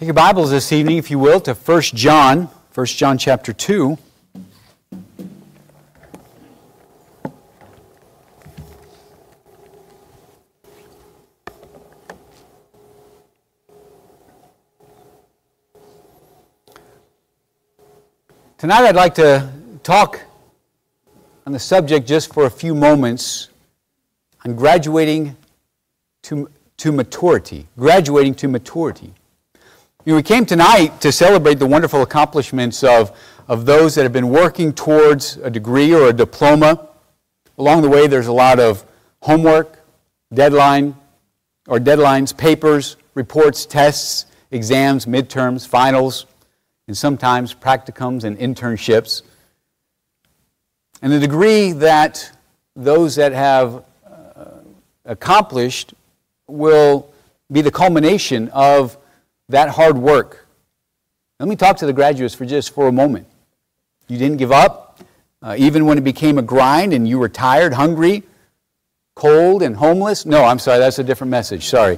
Take your Bibles this evening, if you will, to 1 John chapter 2. Tonight I'd like to talk on the subject just for a few moments on graduating to maturity. Graduating to maturity. We came tonight to celebrate the wonderful accomplishments of those that have been working towards a degree or a diploma. Along the way, there's a lot of homework, deadlines, papers, reports, tests, exams, midterms, finals, and sometimes practicums and internships. And the degree that those that have accomplished will be the culmination of that hard work. Let me talk to the graduates for a moment. You didn't give up, even when it became a grind and you were tired, hungry, cold, and homeless. No, I'm sorry, that's a different message, sorry.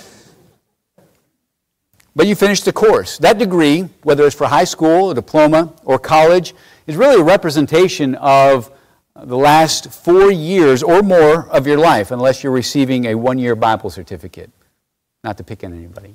But you finished the course. That degree, whether it's for high school, a diploma, or college, is really a representation of the last 4 years or more of your life, unless you're receiving a one-year Bible certificate. Not to pick on anybody.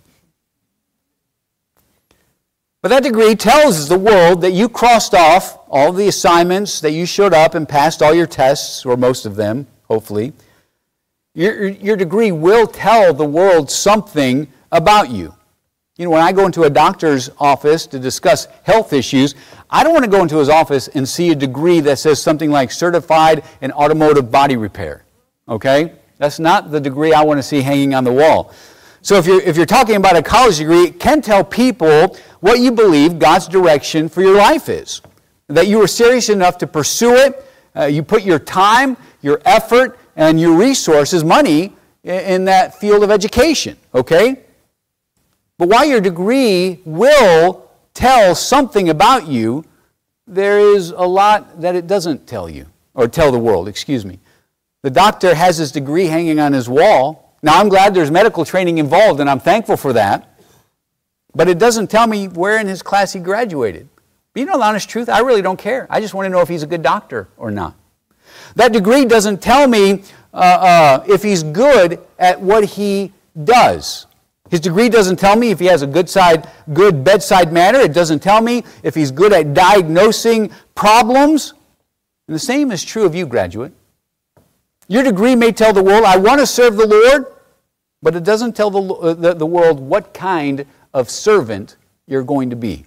But that degree tells the world that you crossed off all the assignments, that you showed up and passed all your tests, or most of them, hopefully. Your degree will tell the world something about you. You know, when I go into a doctor's office to discuss health issues, I don't want to go into his office and see a degree that says something like certified in automotive body repair. Okay? That's not the degree I want to see hanging on the wall. So if you're talking about a college degree, it can tell people what you believe God's direction for your life is. That you were serious enough to pursue it, you put your time, your effort, and your resources, money, in that field of education. Okay? But while your degree will tell something about you, there is a lot that it doesn't tell you, or tell the world, excuse me. The doctor has his degree hanging on his wall. Now, I'm glad there's medical training involved, and I'm thankful for that. But it doesn't tell me where in his class he graduated. But you know the honest truth? I really don't care. I just want to know if he's a good doctor or not. That degree doesn't tell me if he's good at what he does. His degree doesn't tell me if he has a good bedside manner. It doesn't tell me if he's good at diagnosing problems. And the same is true of you, graduate. Your degree may tell the world, I want to serve the Lord, but it doesn't tell the world what kind of servant you're going to be.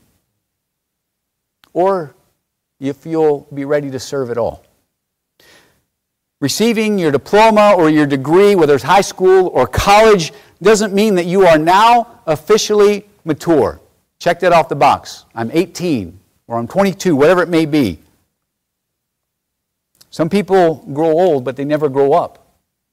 Or if you'll be ready to serve at all. Receiving your diploma or your degree, whether it's high school or college, doesn't mean that you are now officially mature. Check that off the box. I'm 18 or I'm 22, whatever it may be. Some people grow old, but they never grow up.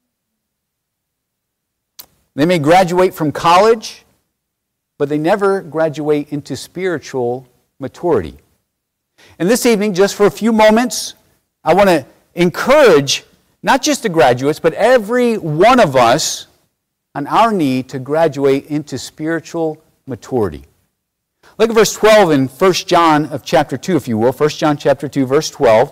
They may graduate from college, but they never graduate into spiritual maturity. And this evening, just for a few moments, I want to encourage not just the graduates, but every one of us on our need to graduate into spiritual maturity. Look at verse 12 in 1 John of chapter 2, if you will. 1 John chapter 2, verse 12.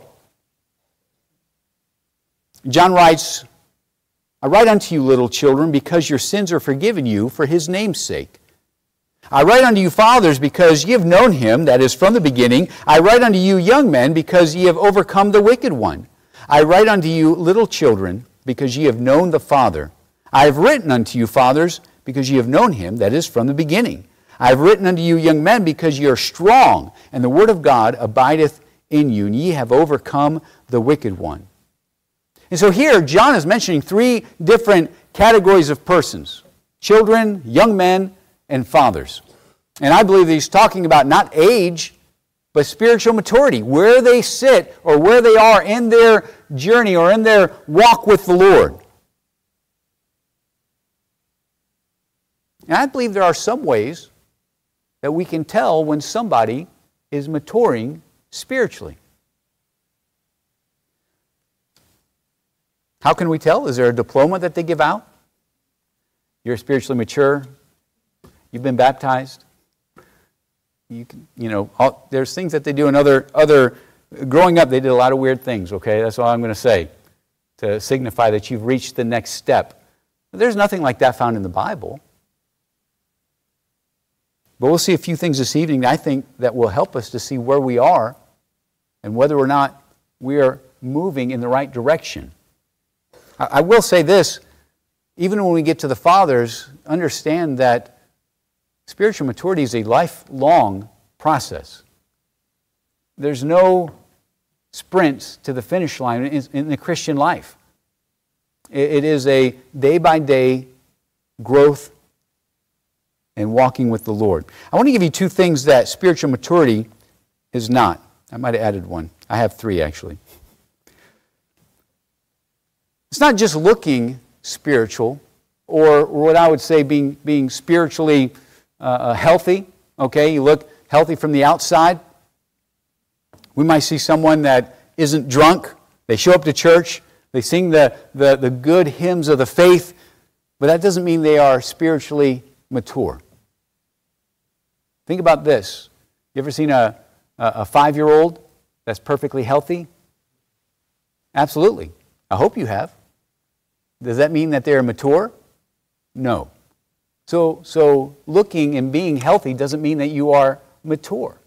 John writes, I write unto you, little children, because your sins are forgiven you for his name's sake. I write unto you, fathers, because ye have known him, that is, from the beginning. I write unto you, young men, because ye have overcome the wicked one. I write unto you, little children, because ye have known the Father. I have written unto you, fathers, because ye have known him, that is, from the beginning. I have written unto you, young men, because ye are strong, and the word of God abideth in you, and ye have overcome the wicked one. And so here, John is mentioning three different categories of persons: children, young men, and fathers. And I believe that he's talking about not age, but spiritual maturity, where they sit or where they are in their journey or in their walk with the Lord. And I believe there are some ways that we can tell when somebody is maturing spiritually. How can we tell? Is there a diploma that they give out? You're spiritually mature. You've been baptized. there's things that they do in other. Growing up, they did a lot of weird things. Okay, that's all I'm going to say to signify that you've reached the next step. There's nothing like that found in the Bible. But we'll see a few things this evening, I think, that will help us to see where we are and whether or not we are moving in the right direction. I will say this, even when we get to the fathers, understand that spiritual maturity is a lifelong process. There's no sprints to the finish line in the Christian life. It is a day-by-day growth and walking with the Lord. I want to give you two things that spiritual maturity is not. I might have added one. I have three, actually. It's not just looking spiritual, or what I would say being spiritually healthy. Okay, you look healthy from the outside. We might see someone that isn't drunk. They show up to church. They sing the good hymns of the faith, but that doesn't mean they are spiritually mature. Think about this. You ever seen a 5-year-old that's perfectly healthy? Absolutely. I hope you have. Does that mean that they're mature? No. So looking and being healthy doesn't mean that you are mature.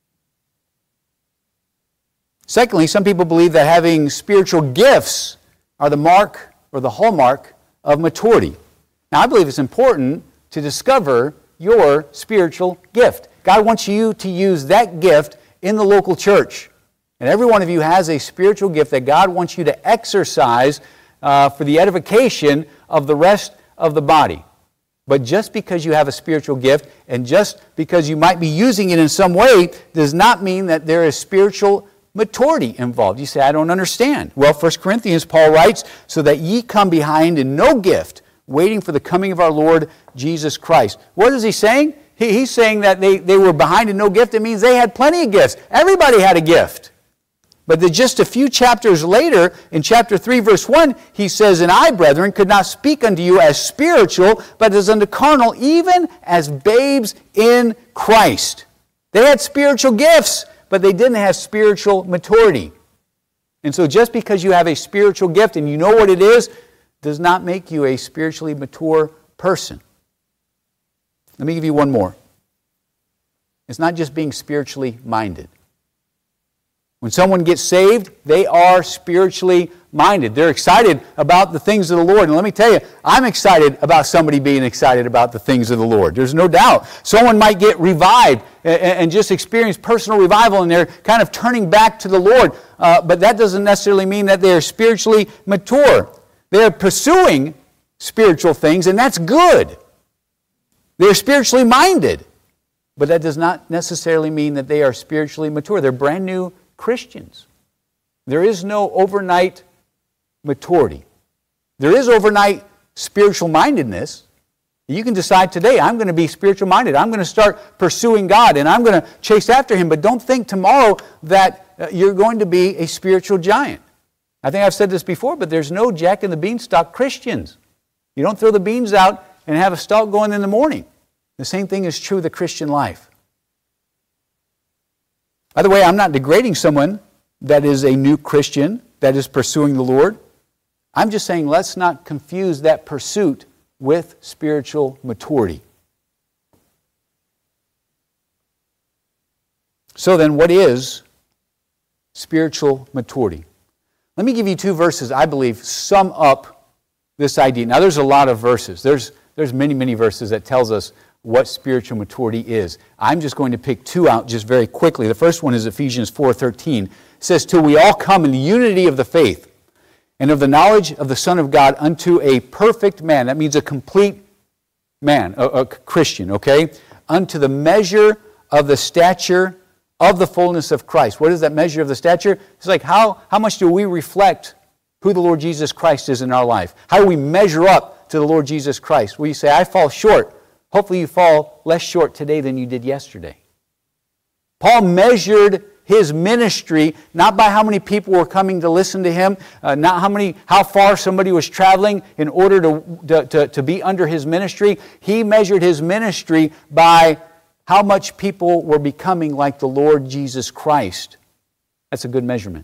Secondly, some people believe that having spiritual gifts are the mark or the hallmark of maturity. Now, I believe it's important to discover your spiritual gift. God wants you to use that gift in the local church. And every one of you has a spiritual gift that God wants you to exercise for the edification of the rest of the body. But just because you have a spiritual gift and just because you might be using it in some way does not mean that there is spiritual maturity involved. You say, I don't understand. Well, 1 Corinthians, Paul writes, so that ye come behind in no gift, waiting for the coming of our Lord Jesus Christ. What is he saying? He's saying that they were behind in no gift. It means they had plenty of gifts. Everybody had a gift. But just a few chapters later, in chapter 3, verse 1, he says, and I, brethren, could not speak unto you as spiritual, but as unto carnal, even as babes in Christ. They had spiritual gifts, but they didn't have spiritual maturity. And so just because you have a spiritual gift and you know what it is, does not make you a spiritually mature person. Let me give you one more. It's not just being spiritually minded. When someone gets saved, they are spiritually minded. They're excited about the things of the Lord. And let me tell you, I'm excited about somebody being excited about the things of the Lord. There's no doubt. Someone might get revived and just experience personal revival, and they're kind of turning back to the Lord. But that doesn't necessarily mean that they're spiritually mature. They're pursuing spiritual things, and that's good. They're spiritually minded. But that does not necessarily mean that they are spiritually mature. They're brand new Christians. There is no overnight maturity. There is overnight spiritual mindedness. You can decide today, I'm going to be spiritual minded. I'm going to start pursuing God and I'm going to chase after Him. But don't think tomorrow that you're going to be a spiritual giant. I think I've said this before, but there's no Jack and the Beanstalk Christians. You don't throw the beans out and have a stalk going in the morning. The same thing is true of the Christian life. By the way, I'm not degrading someone that is a new Christian, that is pursuing the Lord. I'm just saying let's not confuse that pursuit with spiritual maturity. So then, what is spiritual maturity? Let me give you two verses I believe sum up this idea. Now, there's a lot of verses. There's many, many verses that tells us what spiritual maturity is. I'm just going to pick two out just very quickly. The first one is Ephesians 4:13. It says, till we all come in the unity of the faith and of the knowledge of the Son of God unto a perfect man. That means a complete man, a Christian, okay? Unto the measure of the stature of the fullness of Christ. What is that measure of the stature? It's like how much do we reflect who the Lord Jesus Christ is in our life? How do we measure up to the Lord Jesus Christ? Well, you say, I fall short. Hopefully you fall less short today than you did yesterday. Paul measured his ministry not by how many people were coming to listen to him, not how far somebody was traveling in order to be under his ministry. He measured his ministry by how much people were becoming like the Lord Jesus Christ. That's a good measurement.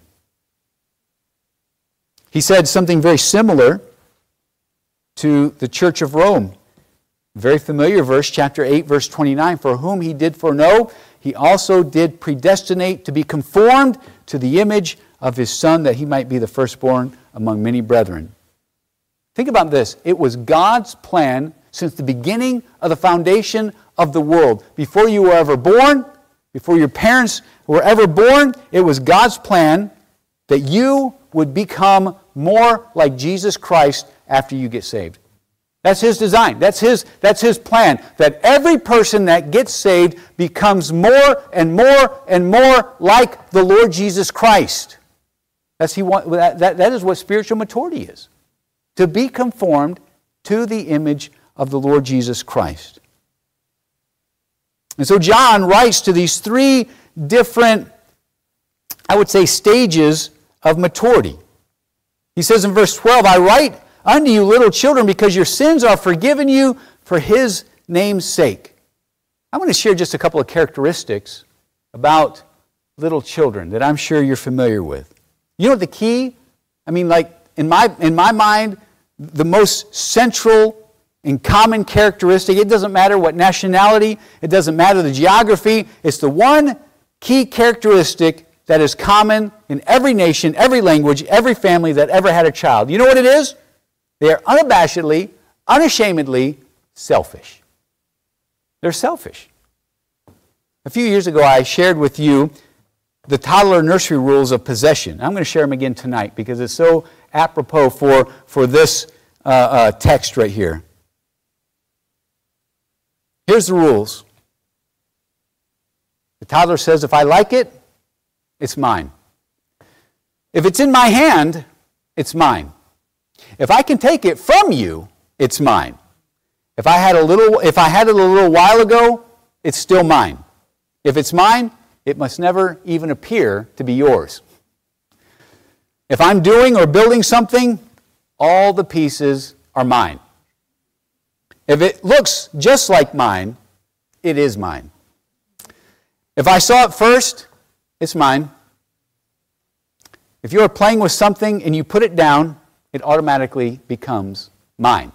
He said something very similar to the church of Rome. Very familiar verse, chapter 8, verse 29. For whom he did foreknow, he also did predestinate to be conformed to the image of his Son, that he might be the firstborn among many brethren. Think about this. It was God's plan since the beginning of the foundation of the world. Before you were ever born, before your parents were ever born, it was God's plan that you would become more like Jesus Christ after you get saved. That's His design. That's His plan. That every person that gets saved becomes more and more and more like the Lord Jesus Christ. That is what spiritual maturity is. To be conformed to the image of the Lord Jesus Christ. And so John writes to these three different, I would say, stages of maturity. He says in verse 12, I write unto you, little children, because your sins are forgiven you for His name's sake. I want to share just a couple of characteristics about little children that I'm sure you're familiar with. You know what the key? I mean, like, in my mind, the most central and common characteristic, it doesn't matter what nationality, it doesn't matter the geography, it's the one key characteristic that is common in every nation, every language, every family that ever had a child. You know what it is? They are unabashedly, unashamedly selfish. They're selfish. A few years ago, I shared with you the toddler nursery rules of possession. I'm going to share them again tonight because it's so apropos for this text right here. Here's the rules. The toddler says, if I like it, it's mine. If it's in my hand, it's mine. If I can take it from you, it's mine. If I had it a little while ago, it's still mine. If it's mine, it must never even appear to be yours. If I'm doing or building something, all the pieces are mine. If it looks just like mine, it is mine. If I saw it first, it's mine. If you're playing with something and you put it down, it automatically becomes mine.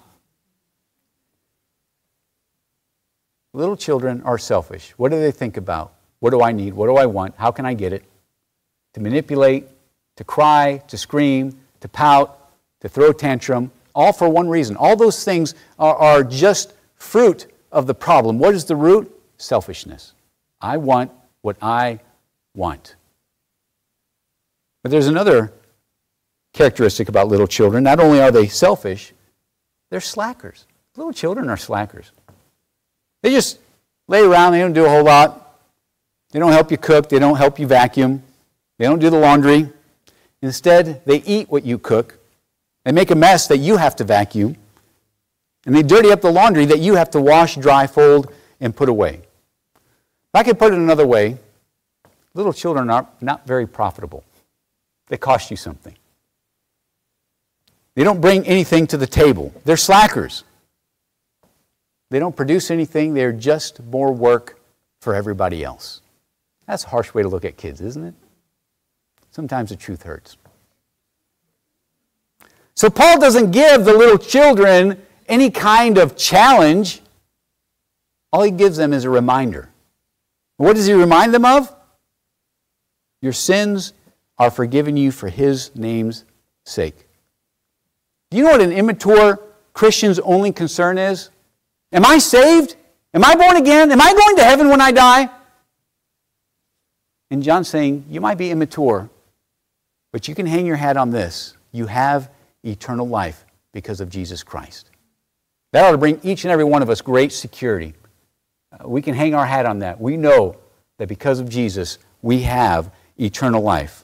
Little children are selfish. What do they think about? What do I need? What do I want? How can I get it? To manipulate, to cry, to scream, to pout, to throw a tantrum, all for one reason. All those things are just fruit of the problem. What is the root? Selfishness. I want what I want. But there's another characteristic about little children. Not only are they selfish, they're slackers. Little children are slackers. They just lay around, they don't do a whole lot. They don't help you cook, they don't help you vacuum, they don't do the laundry. Instead, they eat what you cook. They make a mess that you have to vacuum. And they dirty up the laundry that you have to wash, dry, fold, and put away. If I could put it another way, little children are not very profitable. They cost you something. They don't bring anything to the table. They're slackers. They don't produce anything. They're just more work for everybody else. That's a harsh way to look at kids, isn't it? Sometimes the truth hurts. So Paul doesn't give the little children any kind of challenge. All he gives them is a reminder. What does he remind them of? Your sins are forgiven you for His name's sake. Do you know what an immature Christian's only concern is? Am I saved? Am I born again? Am I going to heaven when I die? And John's saying, you might be immature, but you can hang your hat on this. You have eternal life because of Jesus Christ. That ought to bring each and every one of us great security. We can hang our hat on that. We know that because of Jesus, we have eternal life.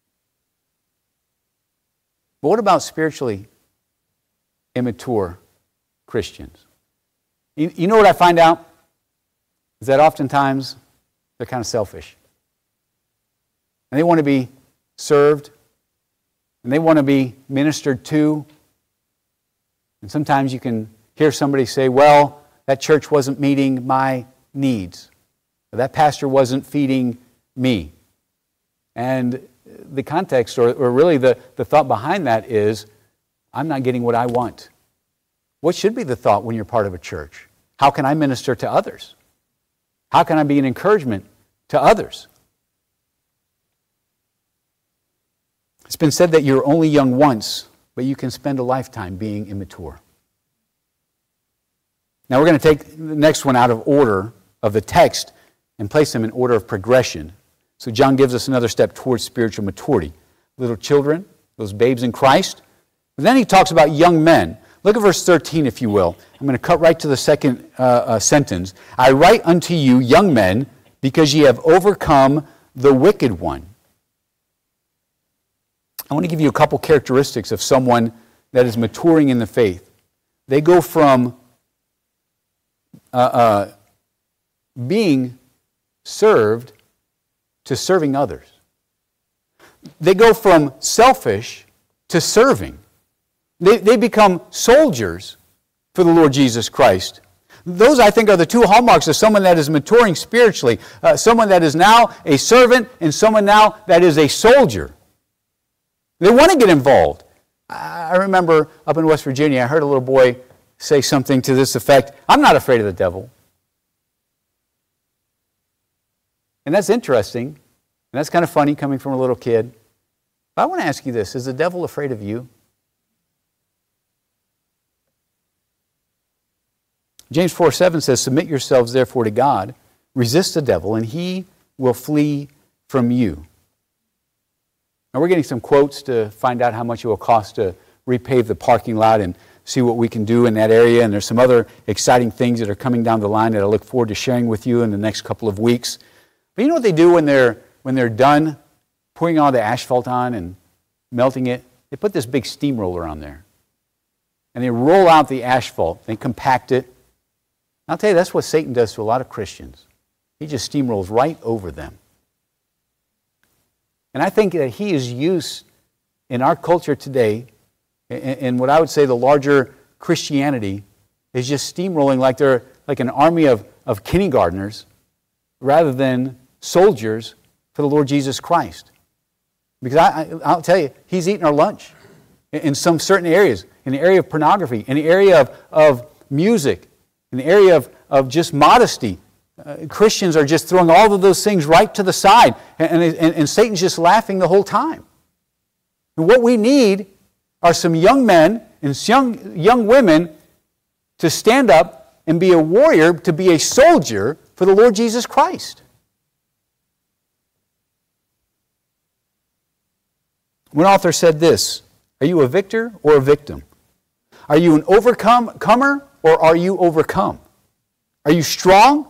But what about spiritually immature Christians? You know what I find out? Is that oftentimes they're kind of selfish. And they want to be served. And they want to be ministered to. And sometimes you can hear somebody say, well, that church wasn't meeting my needs. That pastor wasn't feeding me. And the context, or really the thought behind that is, I'm not getting what I want. What should be the thought when you're part of a church? How can I minister to others? How can I be an encouragement to others? It's been said that you're only young once, but you can spend a lifetime being immature. Now we're going to take the next one out of order of the text and place them in order of progression. So John gives us another step towards spiritual maturity. Little children, those babes in Christ. But then he talks about young men. Look at verse 13, if you will. I'm going to cut right to the second sentence. I write unto you, young men, because ye have overcome the wicked one. I want to give you a couple characteristics of someone that is maturing in the faith. They go from being served to serving others. They go from selfish to serving. They become soldiers for the Lord Jesus Christ. Those, I think, are the two hallmarks of someone that is maturing spiritually. Someone that is now a servant and someone now that is a soldier. They want to get involved. I remember up in West Virginia, I heard a little boy say something to this effect, I'm not afraid of the devil. And that's interesting, and that's kind of funny coming from a little kid. But I want to ask you this, is the devil afraid of you? James 4:7 says, submit yourselves therefore to God, resist the devil, and he will flee from you. Now we're getting some quotes to find out how much it will cost to repave the parking lot and see what we can do in that area. And there's some other exciting things that are coming down the line that I look forward to sharing with you in the next couple of weeks. But you know what they do when they're done pouring all the asphalt on and melting it? They put this big steamroller on there. And they roll out the asphalt. They compact it. I'll tell you, that's what Satan does to a lot of Christians. He just steamrolls right over them. And I think that he is used in our culture today, in what I would say the larger Christianity, is just steamrolling like they're like an army of kindergartners rather than soldiers for the Lord Jesus Christ. Because I'll tell you, he's eating our lunch in some certain areas, in the area of pornography, in the area of music, in the area of just modesty. Christians are just throwing all of those things right to the side, and Satan's just laughing the whole time. And what we need are some young men and young women to stand up and be a warrior, to be a soldier for the Lord Jesus Christ. One author said this, are you a victor or a victim? Are you an overcomer or are you overcome? Are you strong?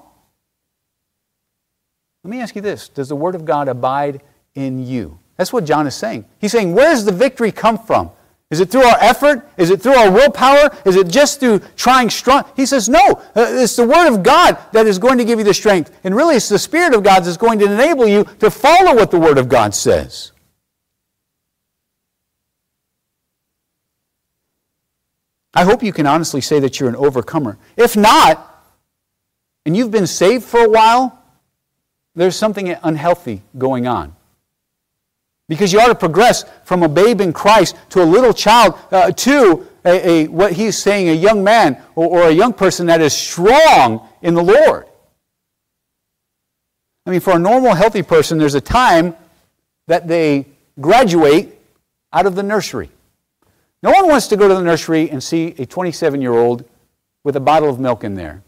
Let me ask you this. Does the Word of God abide in you? That's what John is saying. He's saying, where does the victory come from? Is it through our effort? Is it through our willpower? Is it just through trying strong? He says, no. It's the Word of God that is going to give you the strength. And really, it's the Spirit of God that's going to enable you to follow what the Word of God says. I hope you can honestly say that you're an overcomer. If not, and you've been saved for a while, there's something unhealthy going on. Because you ought to progress from a babe in Christ to a little child to what he's saying, a young man or a young person that is strong in the Lord. I mean, for a normal, healthy person, there's a time that they graduate out of the nursery. No one wants to go to the nursery and see a 27-year-old with a bottle of milk in there.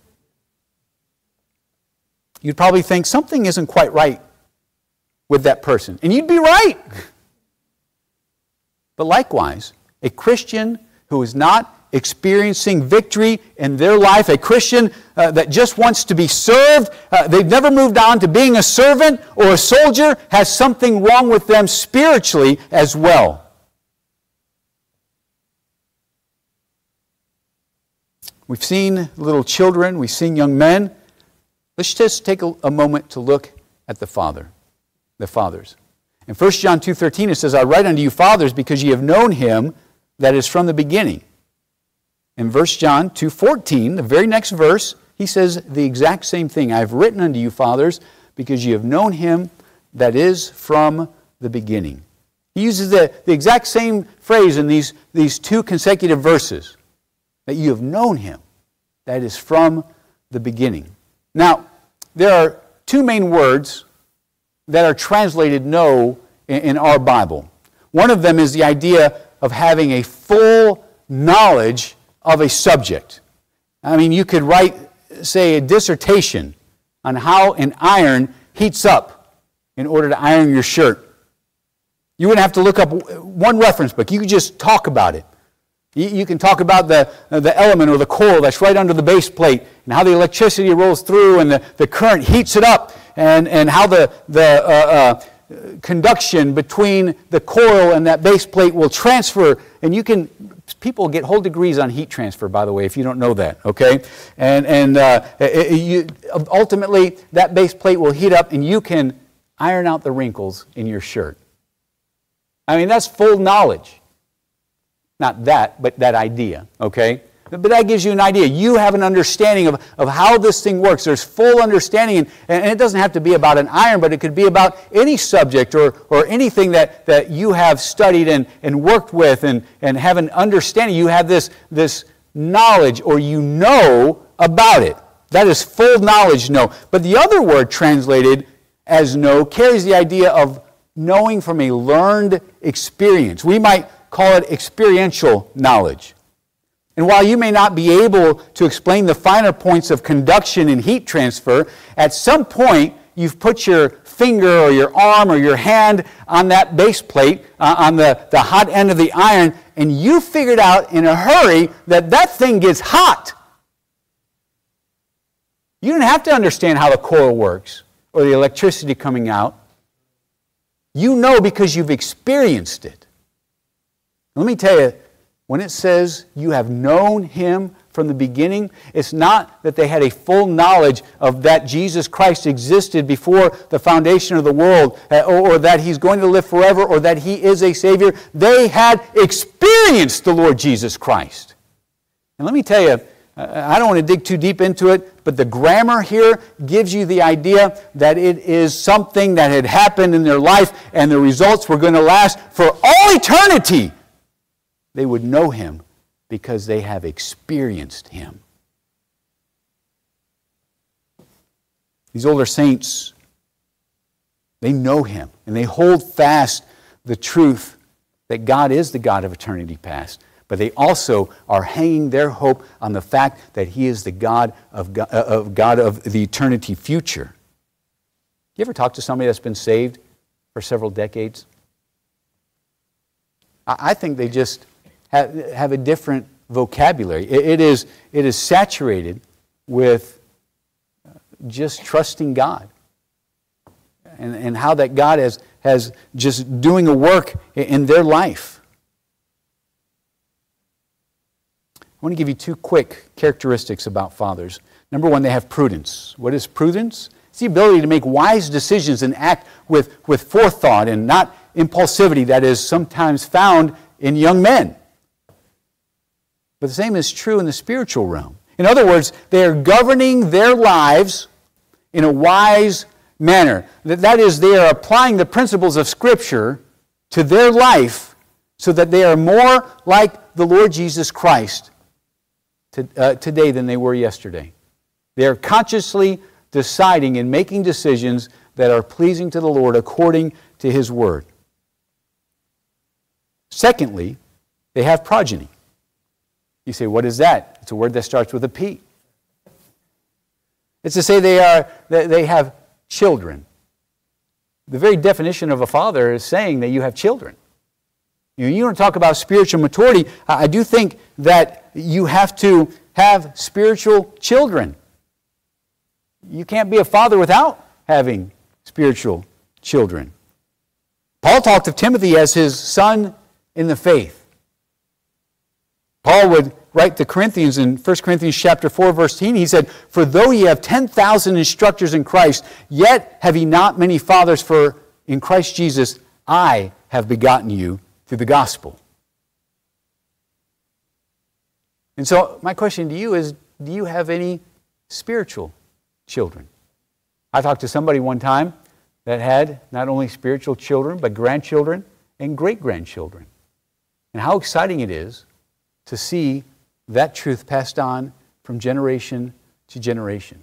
You'd probably think something isn't quite right with that person. And you'd be right. But likewise, a Christian who is not experiencing victory in their life, a Christian that just wants to be served, they've never moved on to being a servant or a soldier, has something wrong with them spiritually as well. We've seen little children, we've seen young men. Let's just take a moment to look at the fathers. In 1 John 2:13 it says, I write unto you fathers because ye have known him that is from the beginning. In 1 John 2:14, the very next verse, he says the exact same thing. I have written unto you, fathers, because you have known him that is from the beginning. He uses the exact same phrase in these two consecutive verses, that you have known him that is from the beginning. Now, there are two main words that are translated know in our Bible. One of them is the idea of having a full knowledge of a subject. I mean, you could write, say, a dissertation on how an iron heats up in order to iron your shirt. You wouldn't have to look up one reference book. You could just talk about it. You can talk about the element or the coil that's right under the base plate and how the electricity rolls through and the current heats it up and how the conduction between the coil and that base plate will transfer. And people get whole degrees on heat transfer, by the way, if you don't know that, okay? And ultimately, that base plate will heat up and you can iron out the wrinkles in your shirt. I mean, that's full knowledge. Not that, but that idea, okay? But that gives you an idea. You have an understanding of how this thing works. There's full understanding, and it doesn't have to be about an iron, but it could be about any subject or anything that you have studied and worked with and have an understanding. You have this knowledge, or you know about it. That is full knowledge, know. But the other word translated as know carries the idea of knowing from a learned experience. We might call it experiential knowledge. And while you may not be able to explain the finer points of conduction and heat transfer, at some point you've put your finger or your arm or your hand on that base plate, on the hot end of the iron, and you figured out in a hurry that thing gets hot. You don't have to understand how the coil works or the electricity coming out. You know because you've experienced it. Let me tell you, when it says you have known him from the beginning, it's not that they had a full knowledge of that Jesus Christ existed before the foundation of the world, or that he's going to live forever, or that he is a Savior. They had experienced the Lord Jesus Christ. And let me tell you, I don't want to dig too deep into it, but the grammar here gives you the idea that it is something that had happened in their life and the results were going to last for all eternity. They would know him because they have experienced him. These older saints, they know him and they hold fast the truth that God is the God of eternity past. But they also are hanging their hope on the fact that he is the God of the eternity future. You ever talk to somebody that's been saved for several decades? I think they just have a different vocabulary. It is saturated with just trusting God and how that God has just doing a work in their life. I want to give you two quick characteristics about fathers. Number one, they have prudence. What is prudence? It's the ability to make wise decisions and act with forethought and not impulsivity that is sometimes found in young men. But the same is true in the spiritual realm. In other words, they are governing their lives in a wise manner. That is, they are applying the principles of Scripture to their life so that they are more like the Lord Jesus Christ today than they were yesterday. They are consciously deciding and making decisions that are pleasing to the Lord according to his word. Secondly, they have progeny. You say, what is that? It's a word that starts with a P. It's to say they have children. The very definition of a father is saying that you have children. You don't talk about spiritual maturity. I do think that you have to have spiritual children. You can't be a father without having spiritual children. Paul talked of Timothy as his son in the faith. Paul would write to Corinthians in 1 Corinthians chapter 4, verse 10, he said, "For though ye have 10,000 instructors in Christ, yet have ye not many fathers, for in Christ Jesus I have begotten you through the gospel." And so my question to you is, do you have any spiritual children. I talked to somebody one time that had not only spiritual children, but grandchildren and great-grandchildren. And how exciting it is to see that truth passed on from generation to generation.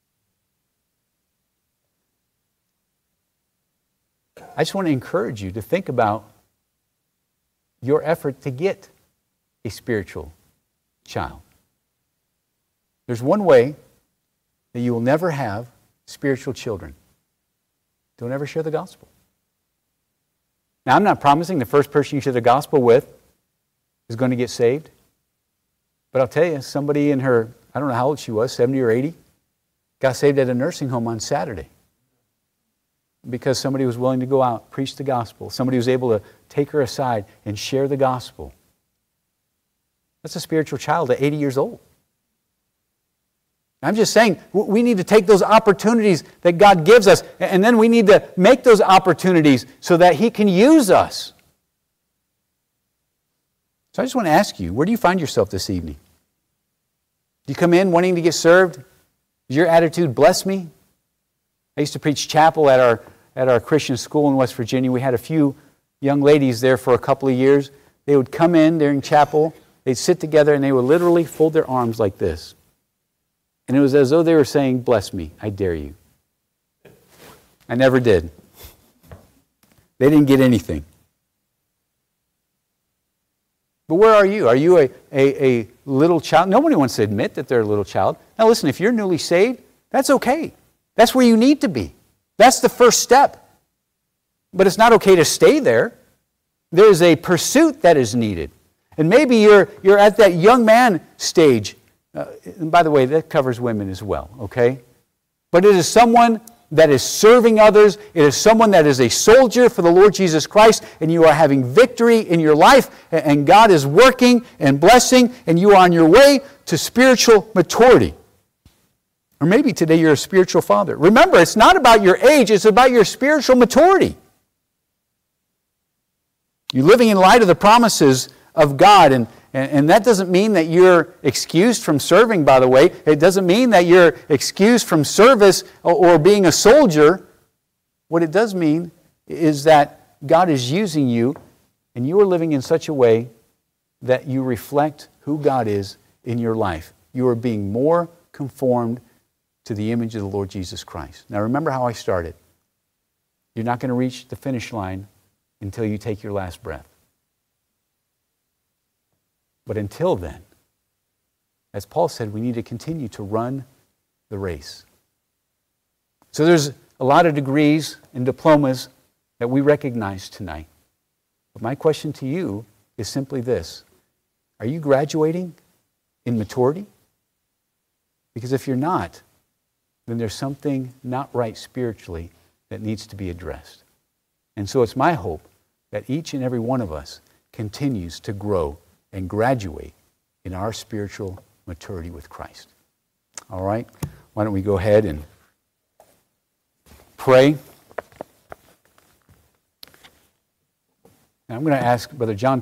I just want to encourage you to think about your effort to get a spiritual child. There's one way that you will never have spiritual children. Don't ever share the gospel. Now, I'm not promising the first person you share the gospel with is going to get saved. But I'll tell you, somebody in her, I don't know how old she was, 70 or 80, got saved at a nursing home on Saturday because somebody was willing to go out, preach the gospel. Somebody was able to take her aside and share the gospel. That's a spiritual child at 80 years old. I'm just saying, we need to take those opportunities that God gives us, and then we need to make those opportunities so that He can use us. So I just want to ask you, where do you find yourself this evening? Do you come in wanting to get served? Is your attitude, bless me? I used to preach chapel at our Christian school in West Virginia. We had a few young ladies there for a couple of years. They would come in during chapel, they'd sit together, and they would literally fold their arms like this. And it was as though they were saying, bless me, I dare you. I never did. They didn't get anything. But where are you? Are you a little child? Nobody wants to admit that they're a little child. Now listen, if you're newly saved, that's okay. That's where you need to be. That's the first step. But it's not okay to stay there. There's a pursuit that is needed. And maybe you're at that young man stage. And by the way, that covers women as well, okay? But it is someone that is serving others. It is someone that is a soldier for the Lord Jesus Christ, and you are having victory in your life, and God is working and blessing, and you are on your way to spiritual maturity. Or maybe today you're a spiritual father. Remember, it's not about your age, it's about your spiritual maturity. You're living in light of the promises of God, and that doesn't mean that you're excused from serving, by the way. It doesn't mean that you're excused from service or being a soldier. What it does mean is that God is using you, and you are living in such a way that you reflect who God is in your life. You are being more conformed to the image of the Lord Jesus Christ. Now remember how I started. You're not going to reach the finish line until you take your last breath. But until then, as Paul said, we need to continue to run the race. So there's a lot of degrees and diplomas that we recognize tonight. But my question to you is simply this. Are you graduating in maturity? Because if you're not, then there's something not right spiritually that needs to be addressed. And so it's my hope that each and every one of us continues to grow and graduate in our spiritual maturity with Christ. All right? Why don't we go ahead and pray? And I'm going to ask Brother John